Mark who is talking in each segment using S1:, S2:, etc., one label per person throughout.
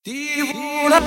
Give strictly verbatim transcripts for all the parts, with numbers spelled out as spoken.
S1: دیوونه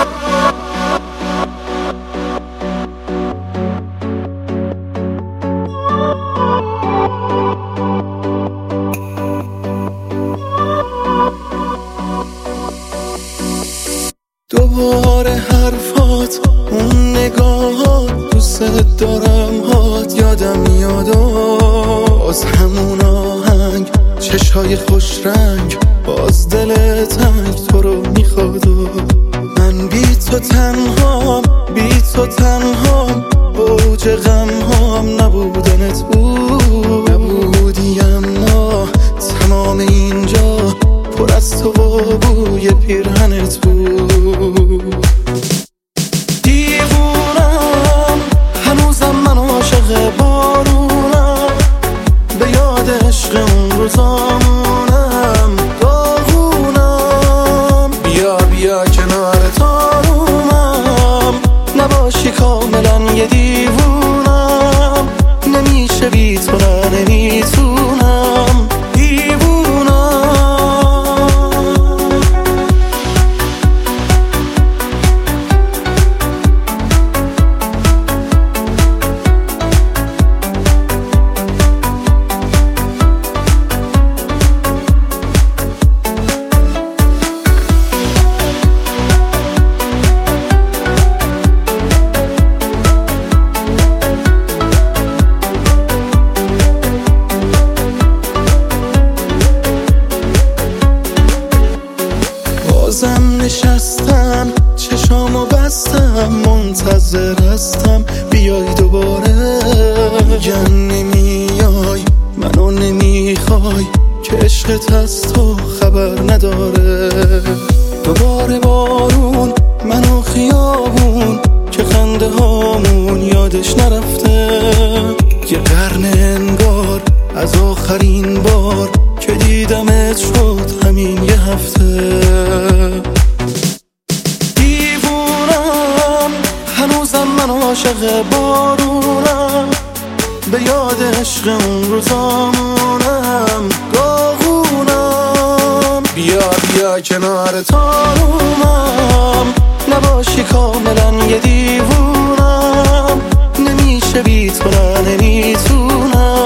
S1: دوباره حرفات، اون نگاهات، دوست دارم هات یادم میاد از همون آهنگ، چشای خوش رنگ، باز دل تنگ تو رو میخواد. من بی تو تنهام، بی تو تنهام، اوج غم هام نبودنت بود نبودی، اما تمام اینجا پر از تو و بوی پیرهنت بود. دیوونم هنوزم من عاشق بارونم، به یاد عشق اون روزامونم داغونم. بیا بیا کنار تارومم، نباشی کاملا یه دیوونم، نمیشه بی تو نه نمیتونم. بازم نشستم چشامو بستم، منتظر هستم بیای دوباره. میگن نمیای منو نمیخوای، که عشقت از تو خبر نداره. دوباره بارون منو خیابون، که خنده هامون یادش نرفته. یه قرن انگار از آخرین بار که دیدمت شد همین یه هفته. دیوونم هنوزم من عاشق بارونم، به یاد عشق اون روزامونم داغونم. بیا بیا کنار تارومم، نباشی کاملا یه دیوونم، نمیشه بی تو نه نمیتونم.